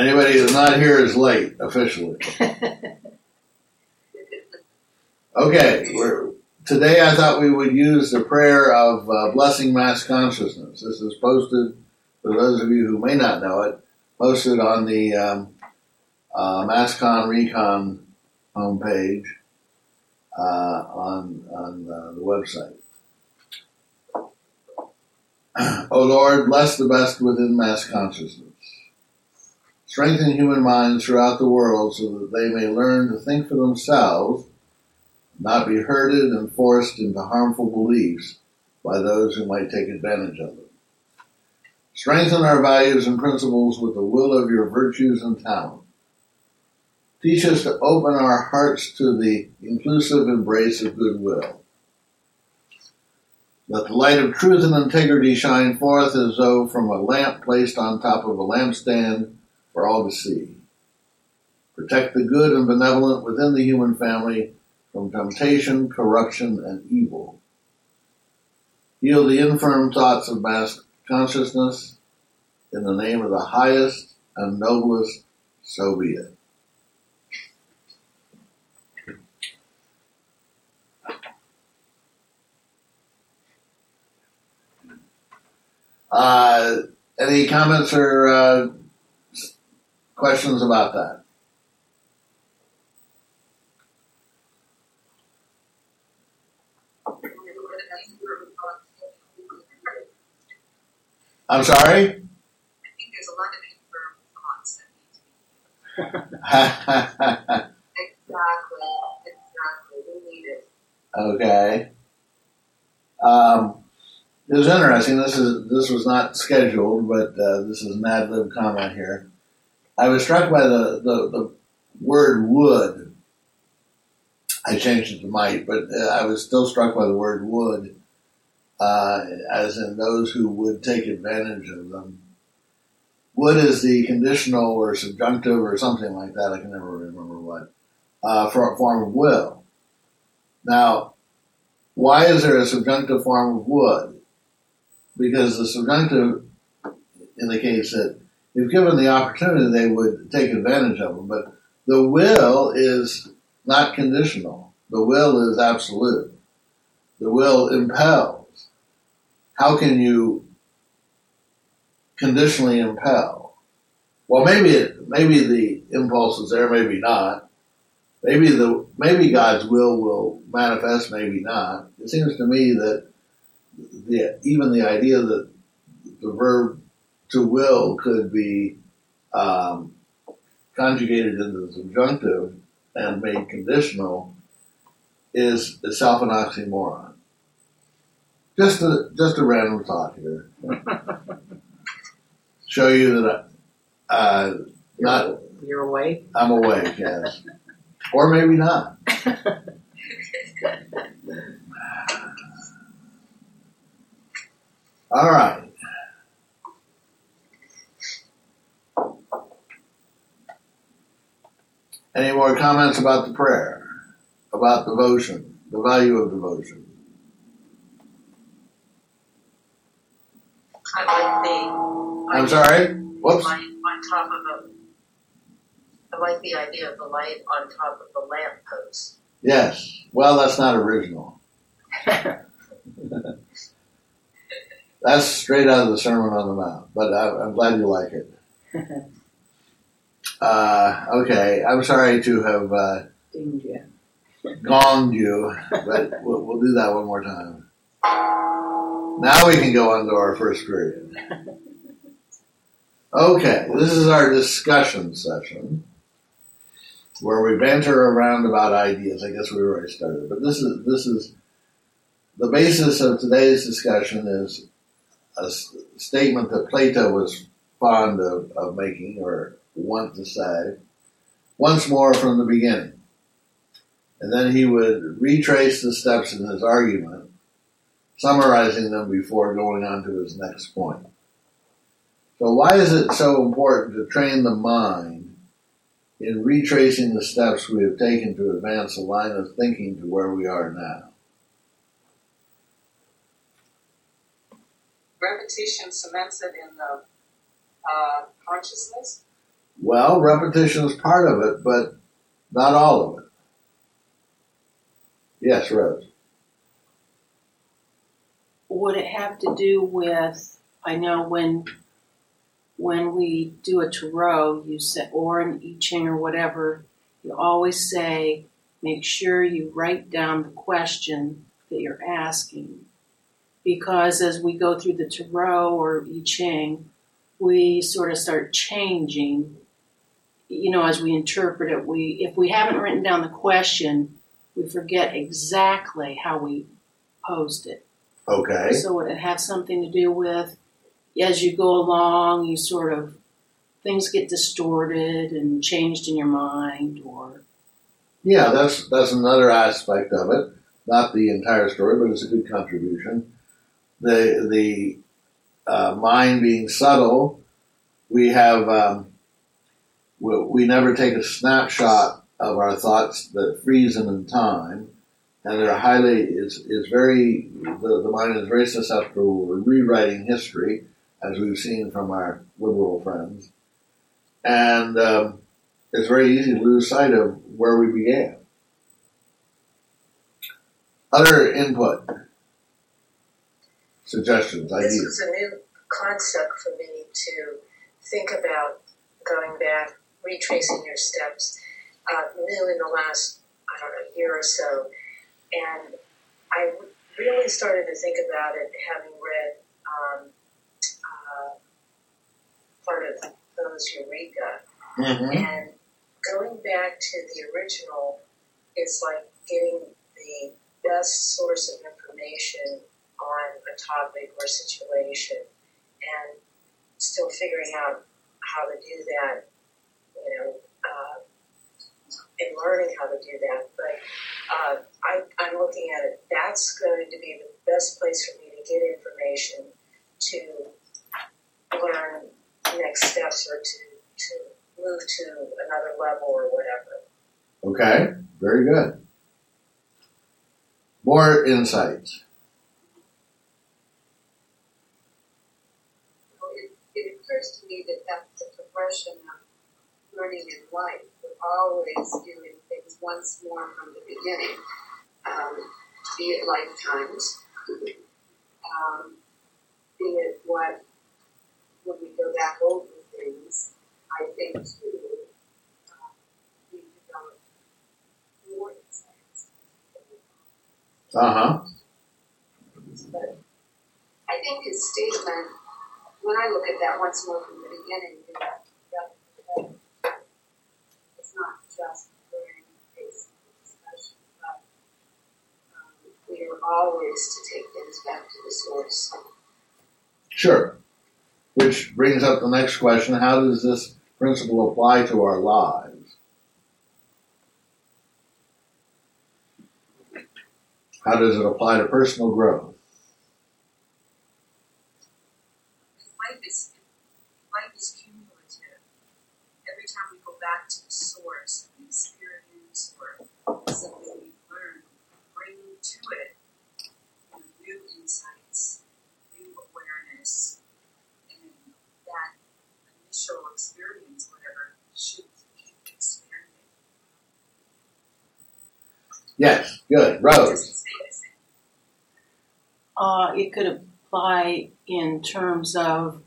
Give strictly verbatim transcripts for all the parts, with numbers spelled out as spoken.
Anybody who's not here is late, officially. Okay, we're, today I thought we would use the prayer of uh, blessing mass consciousness. This is posted, for those of you who may not know it, posted on the um, uh, MassCon Recon homepage uh, on, on uh, the website. O Lord, bless the best within mass consciousness. Strengthen human minds throughout the world so that they may learn to think for themselves, not be herded and forced into harmful beliefs by those who might take advantage of them. Strengthen our values and principles with the will of your virtues and talent. Teach us to open our hearts to the inclusive embrace of goodwill. Let the light of truth and integrity shine forth as though from a lamp placed on top of a lampstand for all to see. Protect the good and benevolent within the human family from temptation, corruption, and evil. Heal the infirm thoughts of mass consciousness. In the name of the highest and noblest, so be it. Uh, any comments or uh, questions about that? I'm sorry? I think there's a lot of infirm thoughts that need to be. Exactly. Exactly. We need it. Okay. Um, it was interesting. This is this was not scheduled, but uh, this is an ad lib comment here. I was struck by the, the, the word would. I changed it to might, but uh, I was still struck by the word would. Uh, as in those who would take advantage of them. Would is the conditional or subjunctive or something like that, I can never remember what, uh, for a form of will. Now, why is there a subjunctive form of would? Because the subjunctive indicates that if given the opportunity, they would take advantage of them, but the will is not conditional. The will is absolute. The will impels. How can you conditionally impel? Well, maybe it, maybe the impulse is there, maybe not. Maybe the maybe God's will will manifest, maybe not. It seems to me that the, even the idea that the verb to will could be um, conjugated into the subjunctive and made conditional is itself an oxymoron. Just a just a random thought here. Show you that I, uh, not you're awake. I'm awake, yes, or maybe not. All right. Any more comments about the prayer, about devotion, the value of devotion? I like the. I'm sorry? Whoops. Light on top of a. I like the idea of the light on top of the lamppost. Yes. Well, that's not original. That's straight out of the Sermon on the Mount, but I, I'm glad you like it. Uh, okay, I'm sorry to have uh, Dinged you. gonged you, but we'll, we'll do that one more time. Now we can go on to our first period. Okay, this is our discussion session where we banter around about ideas. I guess we already started, but this is this is the basis of today's discussion is a s- statement that Plato was fond of, of making or want to say once more from the beginning. And then he would retrace the steps in his argument, summarizing them before going on to his next point. So why is it so important to train the mind in retracing the steps we have taken to advance a line of thinking to where we are now? Repetition cements it in the uh, consciousness? Well, repetition is part of it, but not all of it. Yes, Rose. Would it have to do with, I know when when we do a tarot, you say, or an I Ching or whatever, you always say, make sure you write down the question that you're asking. Because as we go through the tarot or I Ching, we sort of start changing, you know, as we interpret it. We, if we haven't written down the question, we forget exactly how we posed it. Okay. So would it have something to do with, as you go along, you sort of, things get distorted and changed in your mind, or? Yeah, that's that's another aspect of it. Not the entire story, but it's a good contribution. The the uh, mind being subtle, we have um, we, we never take a snapshot of our thoughts that freeze them in time, and they're highly is is very the, the mind is very susceptible to rewriting history, as we've seen from our liberal friends, and um, it's very easy to lose sight of where we began. Other input, suggestions, ideas. This was a new concept for me to think about going back, retracing your steps, uh, new in the last, I don't know, year or so. And I really started to think about it having read um, uh, part of those Eureka. Mm-hmm. And going back to the original is like getting the best source of information on a topic or situation, and still figuring out how to do that, you know, uh, and learning how to do that. But uh, I, I'm looking at it, that's going to be the best place for me to get information to learn next steps or to, to move to another level or whatever. Okay, very good. More insights. Well, it, it occurs to me that that's the progression of learning in life. We're always doing things once more from the beginning, um, be it lifetimes, um, be it what, when we go back over things, I think too, uh, we develop more insights. Uh-huh. But I think his statement, when I look at that once more from the beginning, that, that, that it's not just during a discussion, but um, we are always to take things back to the source. Sure. Which brings up the next question, how does this principle apply to our lives? How does it apply to personal growth? Life is, life is cumulative. Every time we go back to the source of an experience or something we've learned, bring to it new insights, new awareness, and that initial experience, whatever, should keep expanding. Yes, good. Rose. Uh, it could apply in terms of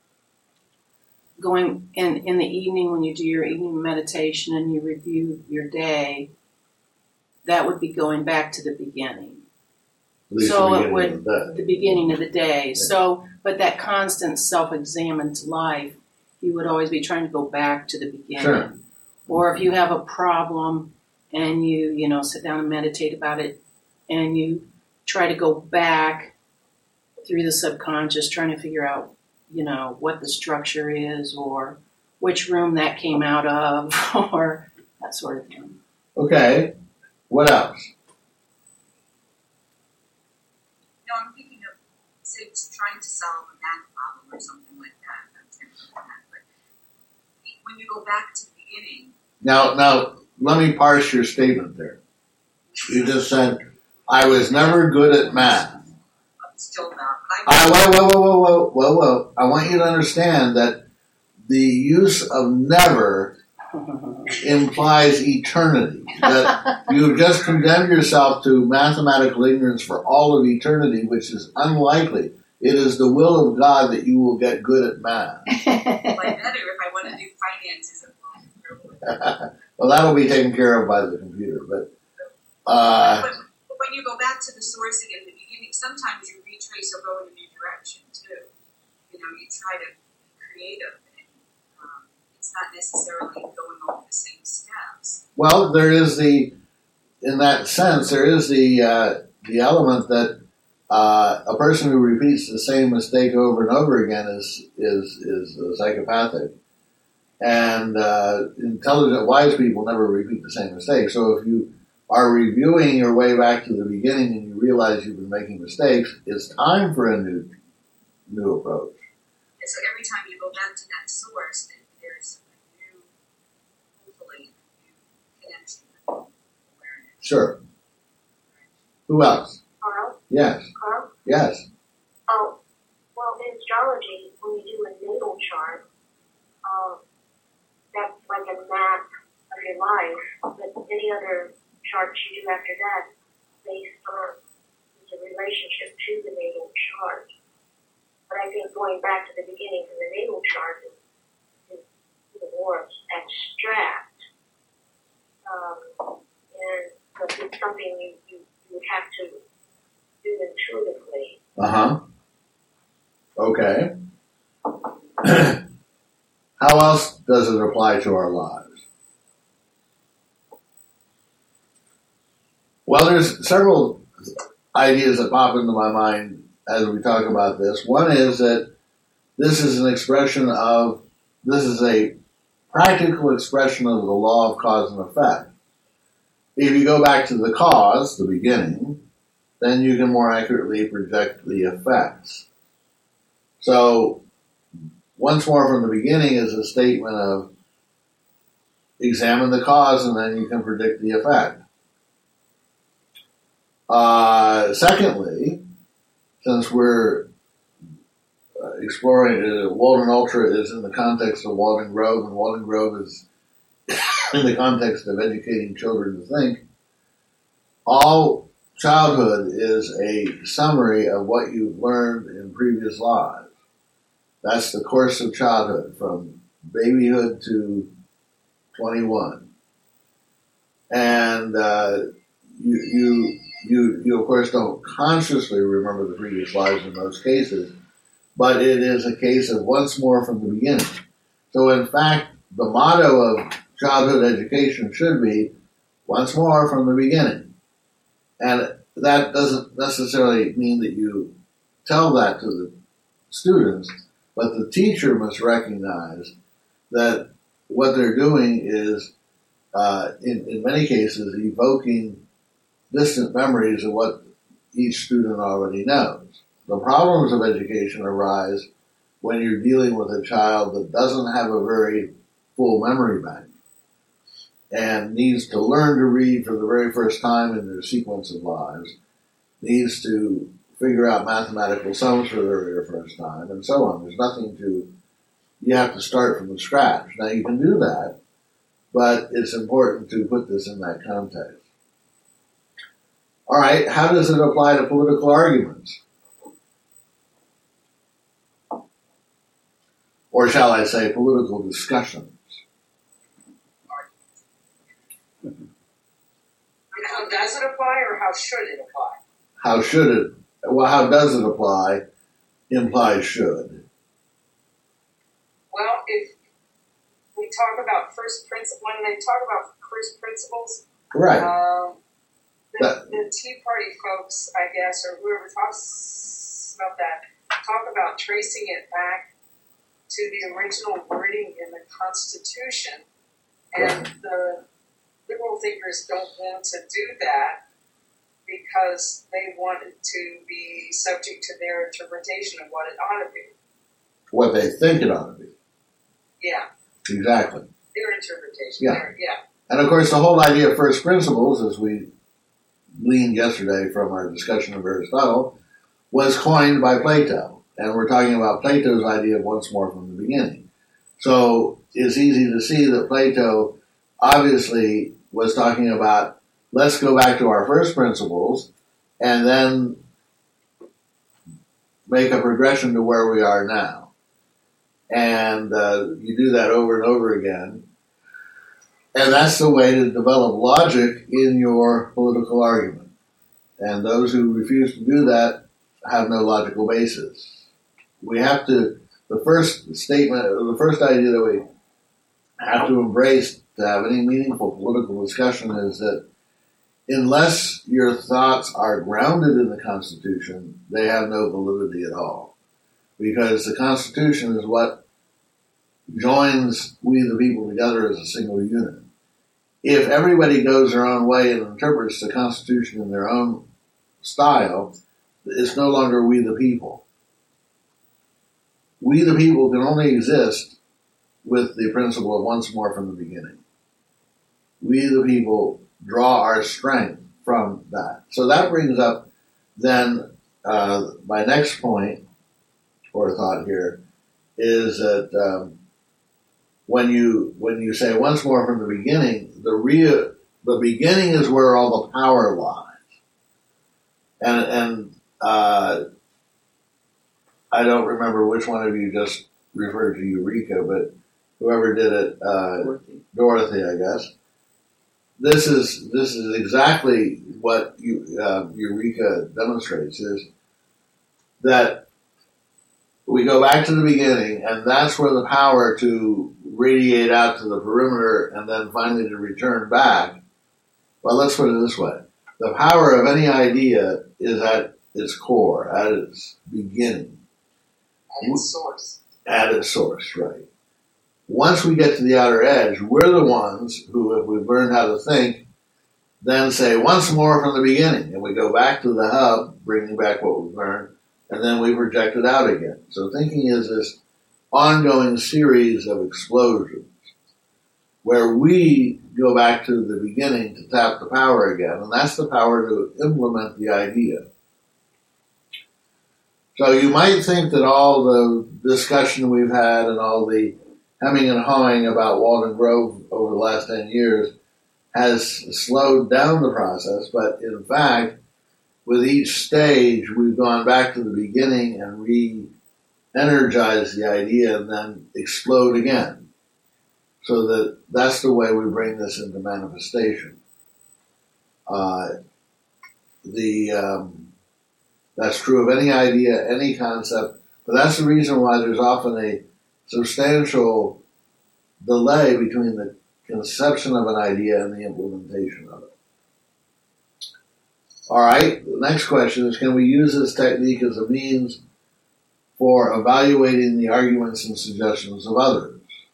going in, in the evening when you do your evening meditation and you review your day. That would be going back to the beginning. At least So the it beginning would of the day. the beginning of the day. Yeah. So, but that constant self-examined life, you would always be trying to go back to the beginning. Sure. Or if you have a problem and you, you know, sit down and meditate about it, and you try to go back through the subconscious, trying to figure out, you know, what the structure is, or which room that came out of, or that sort of thing. Okay. What else? No, I'm thinking of, say, trying to solve a math problem or something like that. I'm tempted with that. But when you go back to the beginning. Now, now, let me parse your statement there. You just said, I was never good at math. I'm still not. But I, I whoa, whoa, whoa, whoa, whoa, whoa, whoa. I want you to understand that the use of never implies eternity. That you've just condemned yourself to mathematical ignorance for all of eternity, which is unlikely. It is the will of God that you will get good at math. Well, I better if I want to do finances and Well, that'll be taken care of by the computer. But, uh, but, but when you go back to the source again in the beginning, sometimes you retrace or go in a new direction too. You know, you try to be creative, and um, it's not necessarily going over the same steps. well, there is the, in that sense, there is the uh, the element that uh, a person who repeats the same mistake over and over again is is is uh, psychopathic. And uh, intelligent, wise people never repeat the same mistake. So if you are reviewing your way back to the beginning and you realize you've been making mistakes, it's time for a new new approach. And so every time you go back to that source, then there's a new, hopefully, new connection with awareness. Sure. Who else? Carl? Yes. Carl? Yes. Oh, well, in astrology, when you do a natal chart, um, that's like a map of your life, but any other charts you do after that, based on the relationship to the natal chart. But I think going back to the beginning of the natal chart is, is more abstract. Um, and but it's something you, you, you have to do intuitively. Uh-huh. Okay. How else does it apply to our lives? Well, there's several ideas that pop into my mind as we talk about this. One is that this is an expression of, this is a practical expression of the law of cause and effect. If you go back to the cause, the beginning, then you can more accurately project the effects. So, once more from the beginning is a statement of examine the cause and then you can predict the effect. Uh, secondly, since we're uh, exploring, uh, Walden Ultra is in the context of Walden Grove, and Walden Grove is in the context of educating children to think, all childhood is a summary of what you've learned in previous lives. That's the course of childhood, from babyhood to twenty-one. And uh, you, you, you, you, of course, don't consciously remember the previous lives in most cases, but it is a case of once more from the beginning. So, in fact, the motto of childhood education should be once more from the beginning. And that doesn't necessarily mean that you tell that to the students, but the teacher must recognize that what they're doing is, uh, in, in many cases, evoking distant memories of what each student already knows. The problems of education arise when you're dealing with a child that doesn't have a very full memory bank and needs to learn to read for the very first time in their sequence of lives, needs to figure out mathematical sums for the very first time, and so on. There's nothing to, you have to start from scratch. Now, you can do that, but it's important to put this in that context. All right, how does it apply to political arguments? Or shall I say political discussions? How does it apply, or how should it apply? How should it, well, how does it apply implies should. Well, if we talk about first principles, when they talk about first principles, Right. um, the, That- the Tea Party folks, I guess, or whoever talks about that, talk about tracing it back to the original wording in the Constitution, and Right. the liberal thinkers don't want to do that because they want it to be subject to their interpretation of what it ought to be. What they think it ought to be. Yeah, Exactly. their interpretation. Yeah. Their, yeah. And of course, the whole idea of first principles, as we gleaned yesterday from our discussion of Aristotle, was coined by Plato. And we're talking about Plato's idea of once more from the beginning. So it's easy to see that Plato obviously was talking about, let's go back to our first principles and then make a progression to where we are now. And uh, you do that over and over again. And that's the way to develop logic in your political argument. And those who refuse to do that have no logical basis. We have to, the first statement, the first idea that we have to embrace to have any meaningful political discussion is that unless your thoughts are grounded in the Constitution, they have no validity at all. Because the Constitution is what joins we the people together as a single unit. If everybody goes their own way and interprets the Constitution in their own style, it's no longer we the people. We the people can only exist with the principle of once more from the beginning. We the people draw our strength from that. So that brings up then uh, my next point or thought here is that um, when you when you say once more from the beginning, the real the beginning is where all the power lies, and and uh, I don't remember which one of you just referred to Eureka, but whoever did it, uh, Dorothy. Dorothy, I guess. This is this is exactly what you, uh, Eureka demonstrates, is that we go back to the beginning, and that's where the power to radiate out to the perimeter and then finally to return back. Well, let's put it this way. The power of any idea is at its core, at its beginning. At its source. At its source, right. Once we get to the outer edge, we're the ones who, if we've learned how to think, then say once more from the beginning, and we go back to the hub, bringing back what we've learned, and then we project it out again. So thinking is this ongoing series of explosions where we go back to the beginning to tap the power again, and that's the power to implement the idea. So you might think that all the discussion we've had and all the hemming and hawing about Walden Grove over the last ten years has slowed down the process, but in fact, with each stage, we've gone back to the beginning and re-energized the idea and then explode again. So that that's the way we bring this into manifestation. Uh, the um, that's true of any idea, any concept, but that's the reason why there's often a substantial delay between the conception of an idea and the implementation of it. All right, the next question is, can we use this technique as a means for evaluating the arguments and suggestions of others?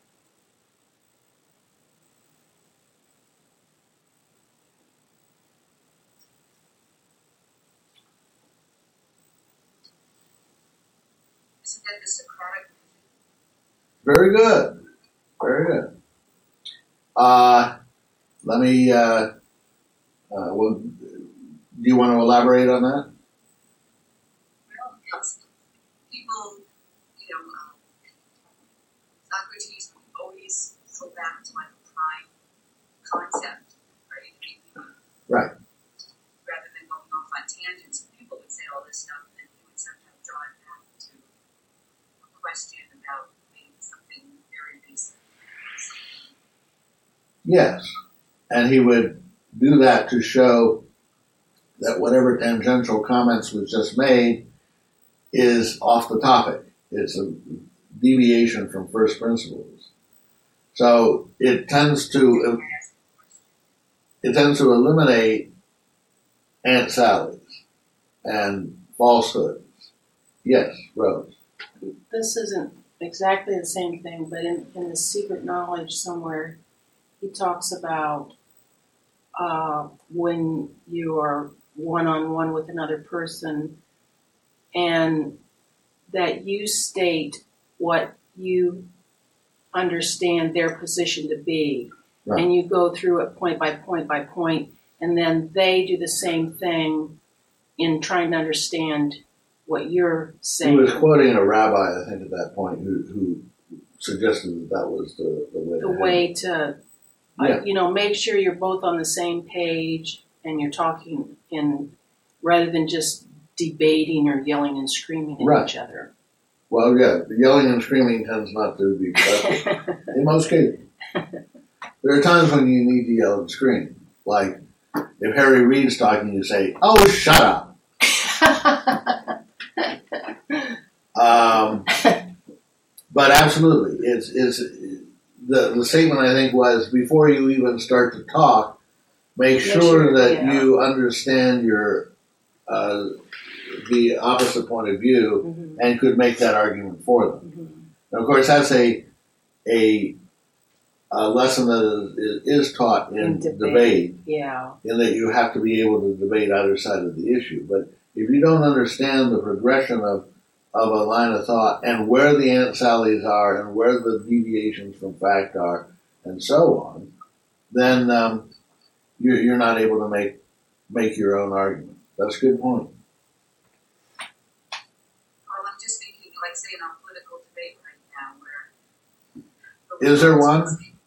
Isn't that the Socratic? Very good. Very good. Uh, let me, uh, uh, well, do you want to elaborate on that? Well, it's people, you know, um, Socrates would always go back to like a prime concept, right? I mean, Right. rather than going off on tangents, people would say all this stuff, and he would sometimes draw it back to a question about maybe something very basic. Yes. And he would do that to show that whatever tangential comments was just made is off the topic. It's a deviation from first principles. So it tends to it tends to eliminate Aunt Sally's and falsehoods. Yes, Rose. This isn't exactly the same thing, but in, in the Secret Knowledge somewhere, he talks about uh, when you are one-on-one with another person and that you state what you understand their position to be. Right. And you go through it point by point by point, and then they do the same thing in trying to understand what you're He saying. was quoting a rabbi, I think, at that point, who, who suggested that that was the, the way. The to way to, Yeah. uh, you know, make sure you're both on the same page and you're talking in, rather than just debating or yelling and screaming at Right. each other. Well, yeah, the yelling and screaming tends not to be productive in most cases. There are times when you need to yell and scream. Like, if Harry Reid's talking, you say, "Oh, shut up." um, but absolutely, it's, it's, the, the statement I think was, before you even start to talk, make Make sure, sure, that yeah. you understand your uh, the opposite point of view Mhm. and could make that argument for them. Mhm. And of course, that's a a, a lesson that is, is taught in, In debate. debate, Yeah. in that you have to be able to debate either side of the issue. But if you don't understand the progression of, of a line of thought and where the Aunt Sallies are and where the deviations from fact are and so on, then um, you're, you're not able to make make your own argument. That's a good point. Well, I'm just thinking, like, say, in our political debate right now, where Is there one?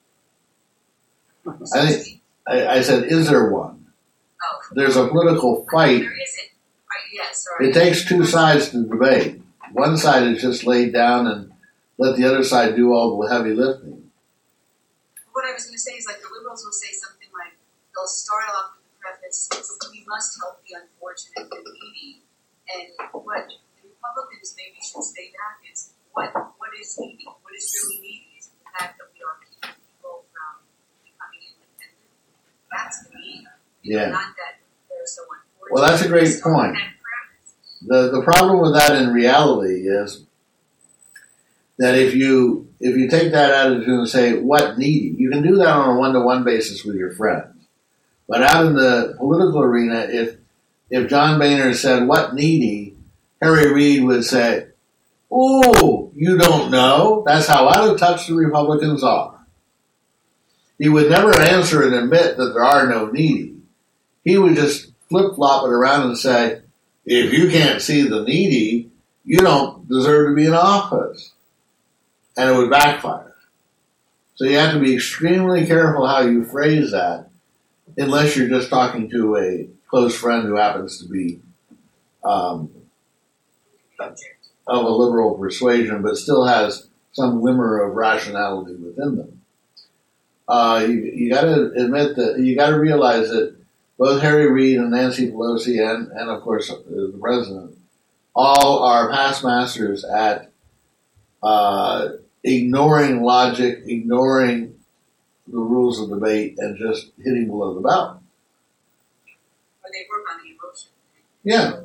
I think I, I said, is there one? Oh, There's a political fight. there isn't. Right, yes, sorry. It takes two sides to debate. One side is just laid down and let the other side do all the heavy lifting. What I was going to say is, like, the liberals will say something like, they'll start off with the preface, we must help the unfortunate and needy. And what the Republicans maybe should say back is, what what is needy? What is really needy is the fact that we are keeping people from becoming independent. That's the need. Yeah. Not that they're so unfortunate. Well, that's a great Start with point. that premise. The the problem with that in reality is that if you if you take that attitude and say, what needy? You can do that on a one-to-one basis with your friends. But out in the political arena, if if John Boehner said, what needy? Harry Reid would say, oh, you don't know? That's how out of touch the Republicans are. He would never answer and admit that there are no needy. He would just flip-flop it around and say, if you can't see the needy, you don't deserve to be in office. And it would backfire. So you have to be extremely careful how you phrase that, unless you're just talking to a close friend who happens to be um, of a liberal persuasion, but still has some glimmer of rationality within them. Uh, you, you got to admit that you got to realize that both Harry Reid and Nancy Pelosi, and, and of course uh, the president, all are past masters at uh, ignoring logic, ignoring the rules of debate, and just hitting below the belt. Or they work on the emotion. Yeah.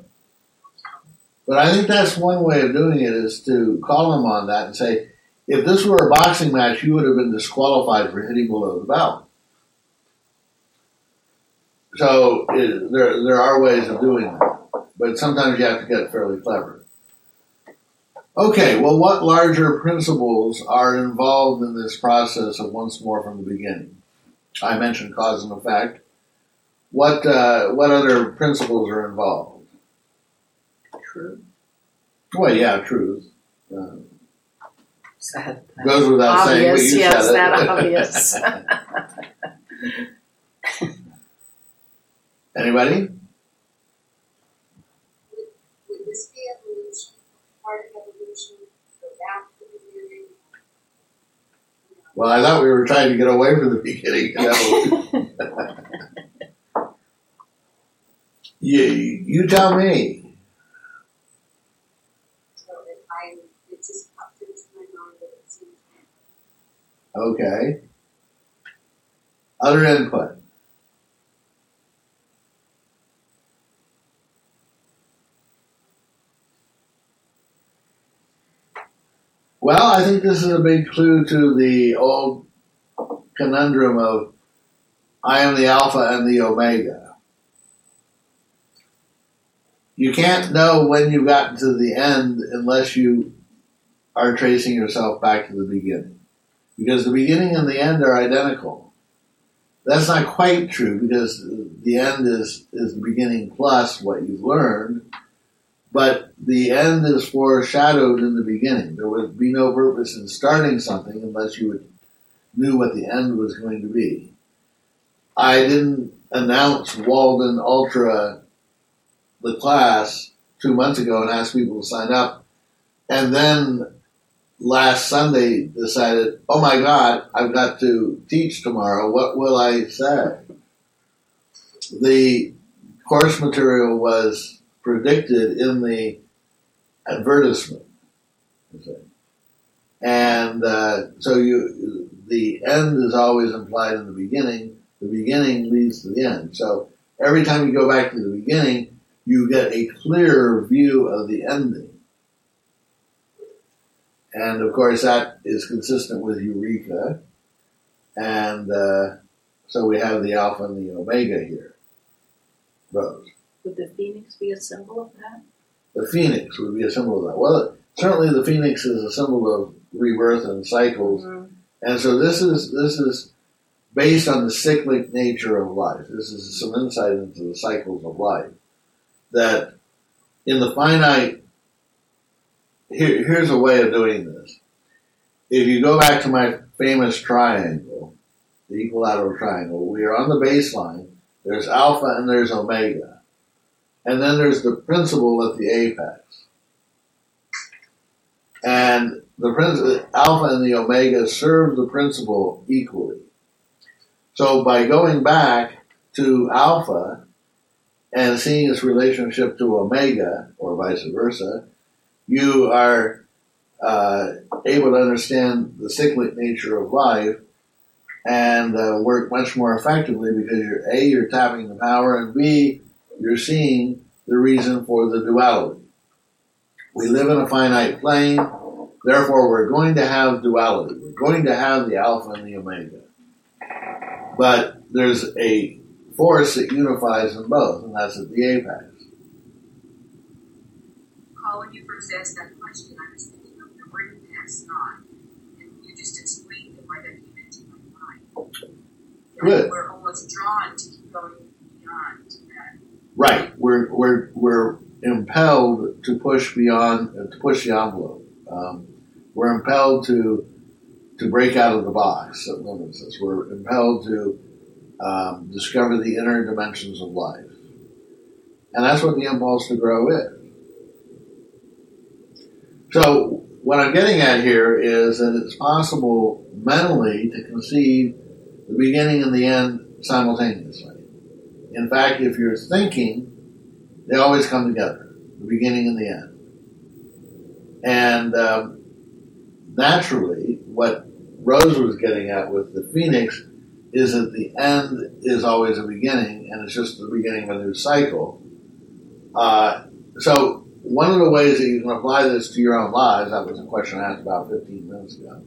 But I think that's one way of doing it, is to call them on that and say, if this were a boxing match, you would have been disqualified for hitting below the belt. So it, there, there are ways of doing that, but sometimes you have to get fairly clever. Okay, well, what larger principles are involved in this process of once more from the beginning? I mentioned cause and effect. What uh, what other principles are involved? Truth. Well, yeah, truth. Uh, Is that goes without saying, but obvious? you Yes, said it. that obvious. Anybody? Would, would this be evolution, part of evolution, go back to the beginning? Well, I thought we were trying to get away from the beginning. you, you tell me. So it, I, it just popped into my mind that it seems Okay. Other input. Well, I think this is a big clue to the old conundrum of I am the Alpha and the Omega. You can't know when you've gotten to the end unless you are tracing yourself back to the beginning. Because the beginning and the end are identical. That's not quite true, because the end is, is the beginning plus what you've learned. But the end is foreshadowed in the beginning. There would be no purpose in starting something unless you would, knew what the end was going to be. I didn't announce Walden Ultra, the class, two months ago and asked people to sign up. And then last Sunday decided, oh my God, I've got to teach tomorrow. What will I say? The course material was predicted in the advertisement. And uh, so you, the end is always implied in the beginning. The beginning leads to the end. So every time you go back to the beginning, you get a clearer view of the ending. And of course, that is consistent with Eureka. And uh, so we have the Alpha and the Omega here. Rose. Would the phoenix be a symbol of that? The phoenix would be a symbol of that. Well, certainly the phoenix is a symbol of rebirth and cycles. Mm-hmm. And so this is this is based on the cyclic nature of life. This is some insight into the cycles of life. That in the finite, here, here's a way of doing this. If you go back to my famous triangle, the equilateral triangle, we are on the baseline. There's alpha and there's omega. And then there's the principle at the apex. And the principle, alpha and the omega serve the principle equally. So by going back to alpha and seeing its relationship to omega, or vice versa, you are uh, able to understand the cyclic nature of life and uh, work much more effectively because you're A, you're tapping the power, and B, you're seeing the reason for the duality. We live in a finite plane, therefore we're going to have duality. We're going to have the alpha and the omega. But there's a force that unifies them both, and that's at the apex. Carl, when you first asked that question, I was thinking of the ring past nine, and you just explained it, why that came into my mind. Good. And we're almost drawn to keep going beyond that. Right. We're we're we're impelled to push beyond uh, to push the envelope. Um, we're impelled to to break out of the box that limits us. We're impelled to um, discover the inner dimensions of life, and that's what the impulse to grow is. So what I'm getting at here is that it's possible mentally to conceive the beginning and the end simultaneously. In fact, if you're thinking, they always come together, the beginning and the end. And um, naturally, what Rose was getting at with the phoenix is that the end is always a beginning, and it's just the beginning of a new cycle. Uh, so one of the ways that you can apply this to your own lives, that was a question I asked about fifteen minutes ago,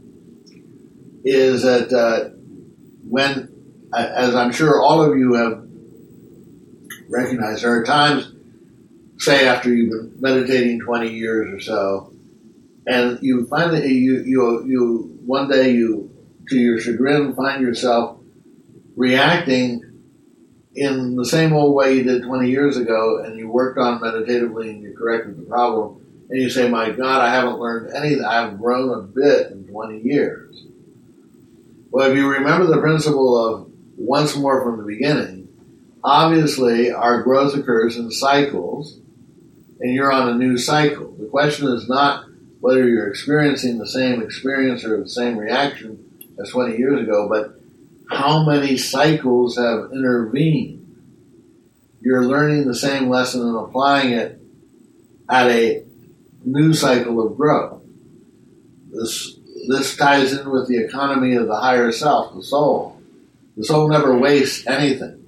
is that uh, when, as I'm sure all of you have recognized, there are times, say after you've been meditating twenty years or so, and you find that you, you, you one day you, to your chagrin, find yourself reacting in the same old way you did twenty years ago, and you worked on meditatively and you corrected the problem, and you say, my God, I haven't learned anything. I haven't grown a bit in twenty years. Well, if you remember the principle of once more from the beginning, obviously our growth occurs in cycles, and you're on a new cycle. The question is not whether you're experiencing the same experience or the same reaction as twenty years ago, but how many cycles have intervened. You're learning the same lesson and applying it at a new cycle of growth. This this ties in with the economy of the higher self, the soul. The soul never wastes anything.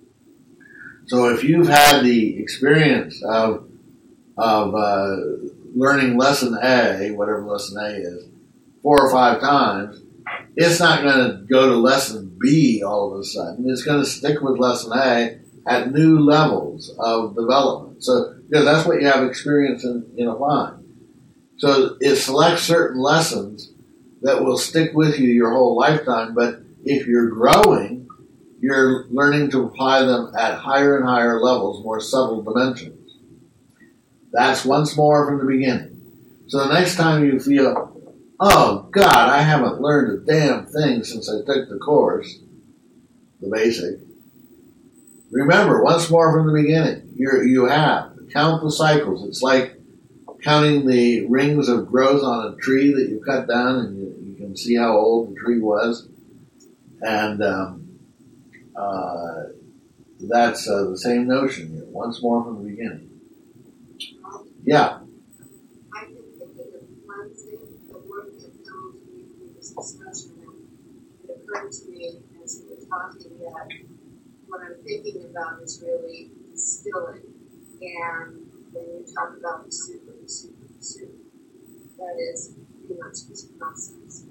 So if you've had the experience of of uh, learning lesson A, whatever lesson A is, four or five times, it's not going to go to lesson B all of a sudden. It's going to stick with lesson A at new levels of development. So, because that's what you have experience in, in applying. So it selects certain lessons that will stick with you your whole lifetime, but if you're growing, you're learning to apply them at higher and higher levels, more subtle dimensions. That's once more from the beginning. So the next time you feel, oh God, I haven't learned a damn thing since I took the course, the basic, remember, once more from the beginning. You you have. Count the cycles. It's like counting the rings of growth on a tree that you cut down, and you, you can see how old the tree was. And um, uh, that's uh, the same notion here. Once more from the beginning. Yeah. I've been thinking of cleansing the work that comes with this discussion. It occurred to me as you were talking that what I'm thinking about is really distilling. And when you talk about the soup of the soup of the soup, that is pretty much this process.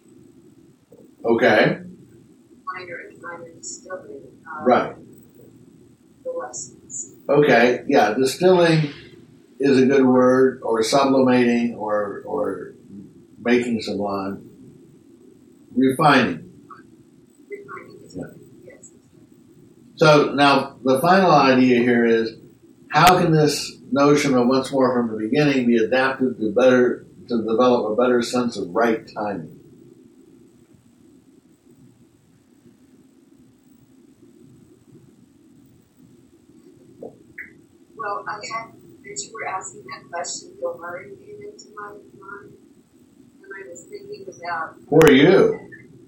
Okay. Minor and minor distilling. Um, Right. The lessons. Okay. Yeah. Distilling is a good word, or sublimating, or or making sublime. Refining. Refining is Yeah. yes. So now the final idea here is, how can this notion of once more from the beginning be adapted to better to develop a better sense of right timing? Well, I had, as you were asking that question, Bill Murray came into my mind, and I was thinking about. Who are you?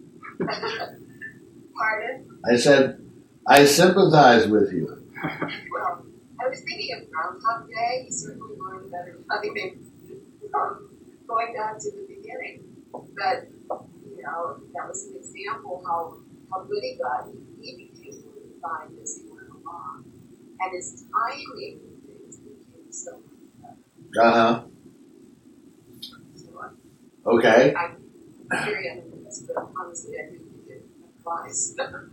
Pardon? I said, I sympathize with you. Well, I was thinking of Groundhog Day. You certainly learned better. I mean, um, going back to the beginning, but you know that was an example how how good he got. He became really refined as he went along, and his timing of things became so much better. Uh huh. So Okay. I, I'm very unimpressed, but honestly, I think he did advice.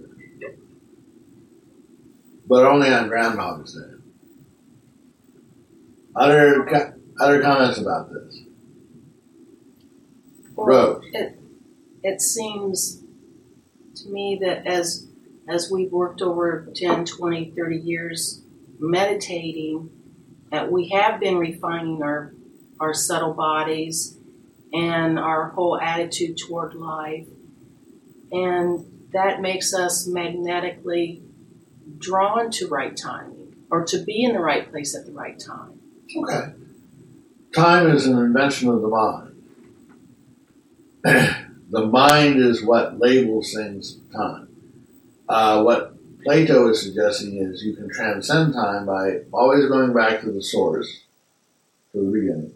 But only on Groundhog's Day. Other co- other comments about this? Well, Rose. it it seems to me that as as we've worked over ten, twenty, thirty years meditating, that we have been refining our our subtle bodies and our whole attitude toward life. And that makes us magnetically drawn to right timing, or to be in the right place at the right time. Okay. Time is an invention of the mind. The mind is what labels things time. Uh, what Plato is suggesting is you can transcend time by always going back to the source, to the beginning,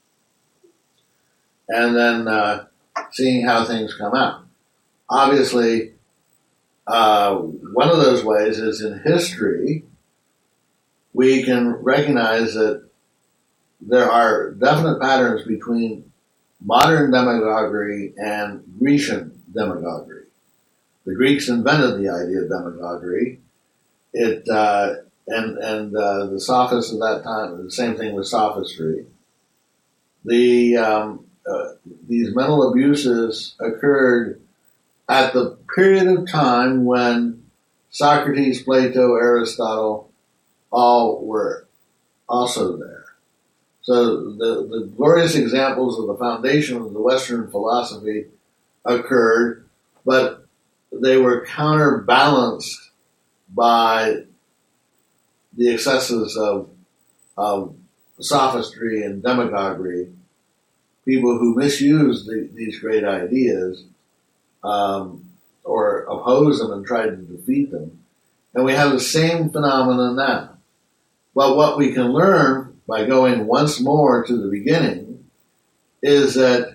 and then uh, seeing how things come out. Obviously, uh, one of those ways is in history, we can recognize that there are definite patterns between modern demagoguery and Grecian demagoguery. The Greeks invented the idea of demagoguery. It uh, and and uh, the sophists of that time, the same thing with sophistry. The um, uh, these mental abuses occurred at the period of time when Socrates, Plato, Aristotle, all were also there. So the, the glorious examples of the foundation of the Western philosophy occurred, but they were counterbalanced by the excesses of, of sophistry and demagoguery, people who misused the, these great ideas um, or opposed them and tried to defeat them. And we have the same phenomenon now. But what we can learn by going once more to the beginning is that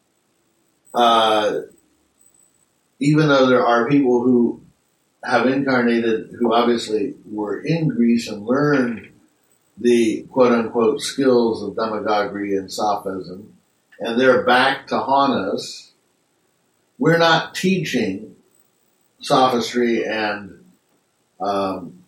uh, even though there are people who have incarnated, who obviously were in Greece and learned the quote-unquote skills of demagoguery and sophism, and they're back to haunt us, we're not teaching sophistry and um,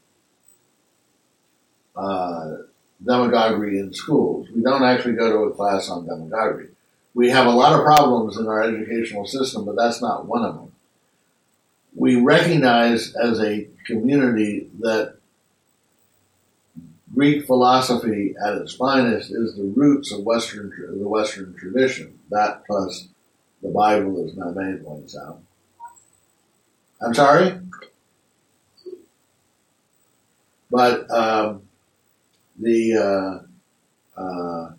uh, demagoguery in schools. We don't actually go to a class on demagoguery. We have a lot of problems in our educational system, but that's not one of them. We recognize as a community that Greek philosophy at its finest is the roots of Western the Western tradition. That plus the Bible, as Maimene points out. I'm sorry? But um, the uh, uh,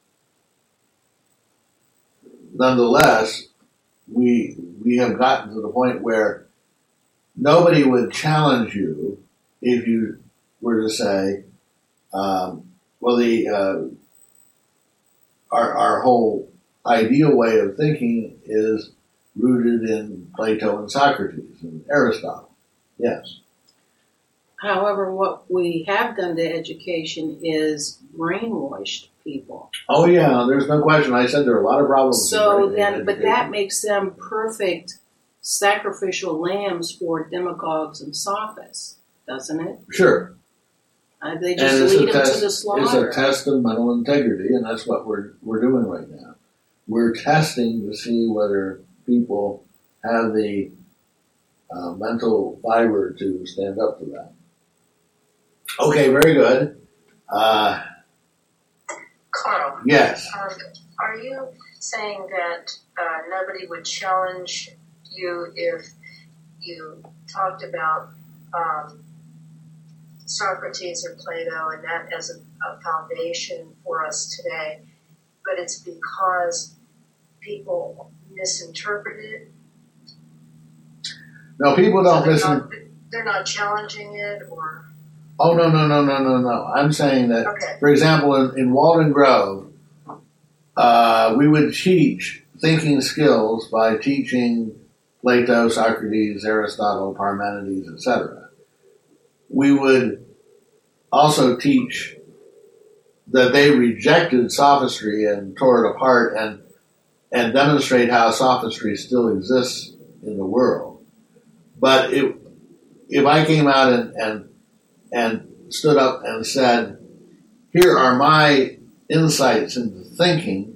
nonetheless, we we have gotten to the point where nobody would challenge you if you were to say, um, "Well, the uh, our our whole ideal way of thinking is rooted in Plato and Socrates and Aristotle." Yes. However, what we have done to education is brainwashed people. Oh yeah, there's no question. I said there are a lot of problems. So in then, but education. that makes them perfect sacrificial lambs for demagogues and sophists, doesn't it? Sure. Uh, they And just it's lead a them test, to the it's slaughter. a test of mental integrity, and that's what we're we're doing right now. We're testing to see whether people have the uh, mental fiber to stand up to that. Okay, very good. Uh, Carl, yes. um, are you saying that uh, nobody would challenge you if you talked about um, Socrates or Plato and that as a, a foundation for us today, but it's because people misinterpret it? No, people don't So they're listen. not, they're not challenging it, or Oh, no, no, no, no, no, no. I'm saying that, okay. for example, in, in Walden Grove, uh, we would teach thinking skills by teaching Plato, Socrates, Aristotle, Parmenides, et cetera. We would also teach that they rejected sophistry and tore it apart and and demonstrate how sophistry still exists in the world. But if, if I came out and, and and stood up and said, here are my insights into thinking,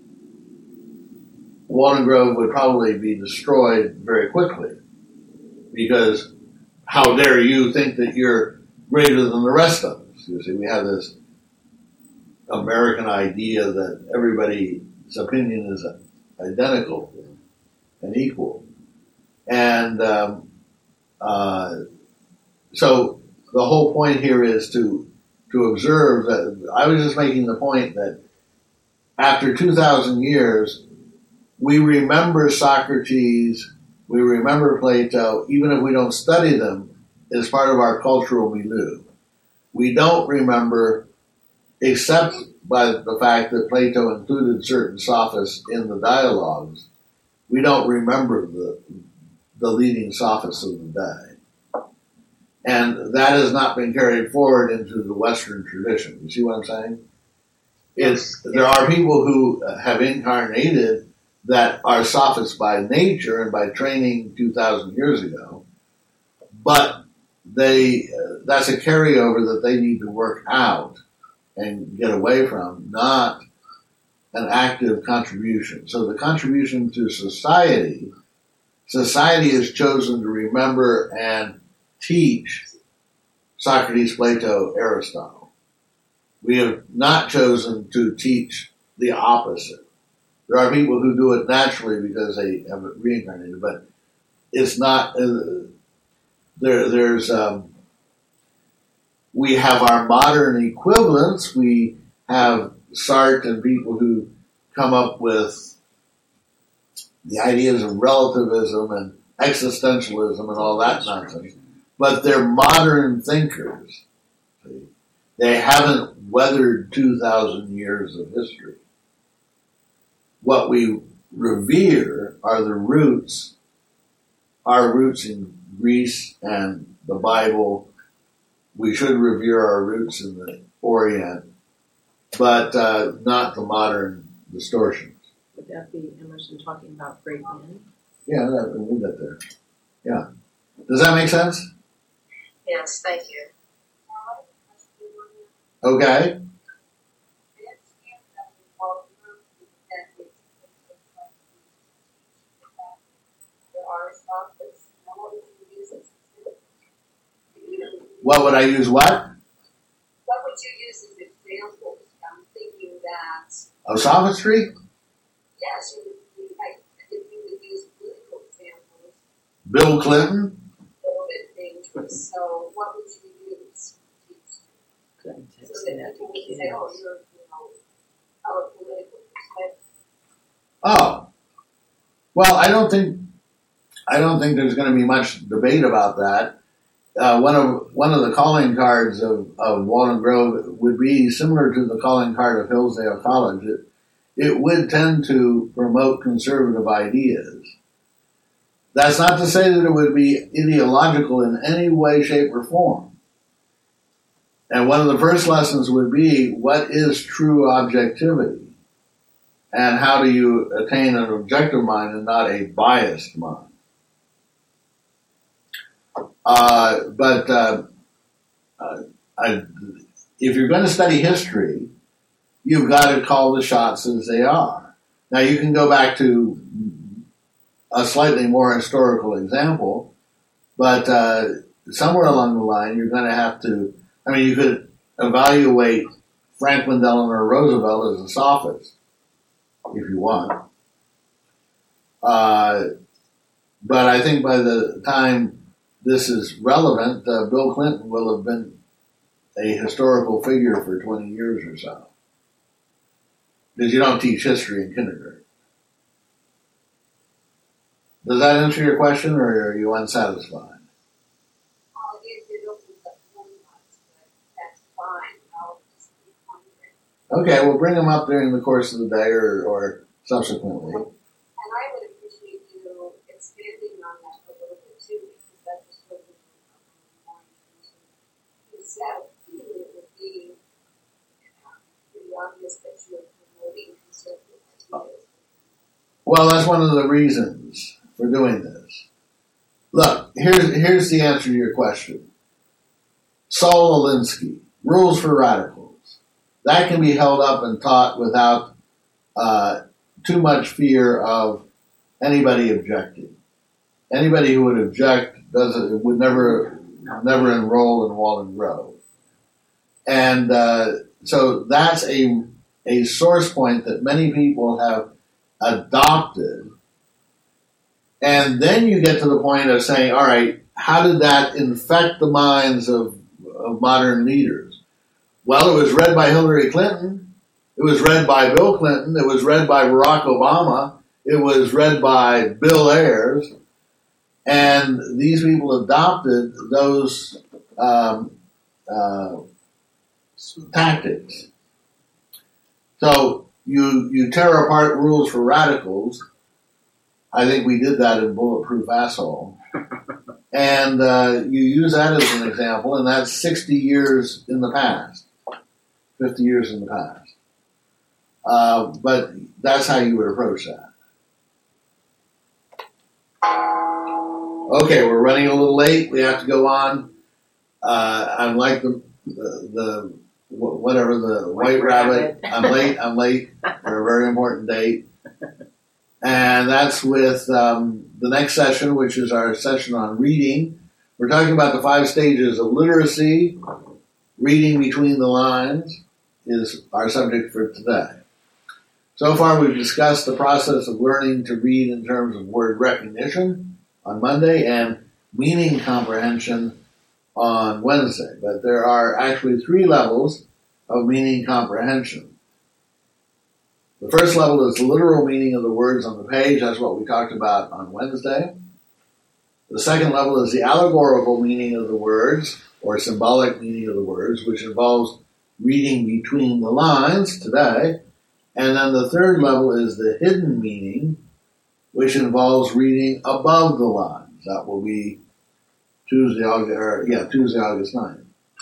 Walden Grove would probably be destroyed very quickly. Because how dare you think that you're greater than the rest of us? You see, we have this American idea that everybody's opinion is identical and equal. And um, uh, so the whole point here is to to observe that. I was just making the point that after two thousand years, we remember Socrates, we remember Plato, even if we don't study them, as part of our cultural milieu. We don't remember, except by the fact that Plato included certain sophists in the dialogues, we don't remember the the leading sophists of the day. And that has not been carried forward into the Western tradition. You see what I'm saying? It's, there are people who have incarnated that are sophists by nature and by training two thousand years ago, but they uh, that's a carryover that they need to work out and get away from, not an active contribution. So the contribution to society, society has chosen to remember and teach Socrates, Plato, Aristotle. We have not chosen to teach the opposite. There are people who do it naturally because they have it reincarnated, but it's not, uh, there, there's, um, we have our modern equivalents. We have Sartre and people who come up with the ideas of relativism and existentialism and all that nonsense. But they're modern thinkers. They haven't weathered two thousand years of history. What we revere are the roots, our roots in Greece and the Bible. We should revere our roots in the Orient, but uh, not the modern distortions. Would that be Emerson talking about great men? Yeah, that, we'll get there. Yeah. Does that make sense? Yes, thank you. Okay. What would I use what? What would you examples. I'm thinking that, Of sophistry? yes, you would, like, if you would use political examples, Bill Clinton? a little bit dangerous. So what would you use? Good. So Say that that people to would kids. say, oh, you're, you know, our political perspective. Oh. Well, I don't think I don't think there's going to be much debate about that. Uh, one of one of the calling cards of, of Walden Grove would be similar to the calling card of Hillsdale College. It, it would tend to promote conservative ideas. That's not to say that it would be ideological in any way, shape, or form. And one of the first lessons would be, what is true objectivity? And how do you attain an objective mind and not a biased mind? Uh, but uh, uh, I, if you're going to study history, you've got to call the shots as they are. Now, you can go back to a slightly more historical example, but uh, somewhere along the line, you're going to have to, I mean, you could evaluate Franklin Delano Roosevelt as a sophist, if you want. Uh, but I think by the time this is relevant, uh, Bill Clinton will have been a historical figure for twenty years or so. Because you don't teach history in kindergarten. Does that answer your question, or are you unsatisfied? Oh, it, it opens up one box, but that's fine. I'll just keep wondering. Okay, we'll bring them up during the course of the day or, or subsequently. And I would appreciate you expanding on that a little bit too, because that was what we were more into. Instead, it would be uh, pretty obvious that you are promoting conservative ideas. Well, that's one of the reasons for doing this. Look, here's, here's the answer to your question. Saul Alinsky, Rules for Radicals. That can be held up and taught without uh, too much fear of anybody objecting. Anybody who would object doesn't would never never enroll in Walden Grove. And uh, so that's a a source point that many people have adopted. And then you get to the point of saying, all right, how did that infect the minds of, of modern leaders? Well, it was read by Hillary Clinton. It was read by Bill Clinton. It was read by Barack Obama. It was read by Bill Ayers. And these people adopted those um, uh, tactics. So you you tear apart Rules for Radicals. I think we did that in Bulletproof Asshole. And uh, you use that as an example, and that's sixty years in the past, fifty years in the past. Uh, but that's how you would approach that. Okay, we're running a little late. We have to go on. Uh, I'm like the, the, the whatever, the white, white rabbit. rabbit. I'm late, I'm late for a very important date. And that's with um, the next session, which is our session on reading. We're talking about the five stages of literacy. Reading between the lines is our subject for today. So far, we've discussed the process of learning to read in terms of word recognition on Monday and meaning comprehension on Wednesday. But there are actually three levels of meaning comprehension. The first level is the literal meaning of the words on the page. That's what we talked about on Wednesday. The second level is the allegorical meaning of the words, or symbolic meaning of the words, which involves reading between the lines today. And then the third level is the hidden meaning, which involves reading above the lines. That will be Tuesday, August, or, yeah, Tuesday, August ninth.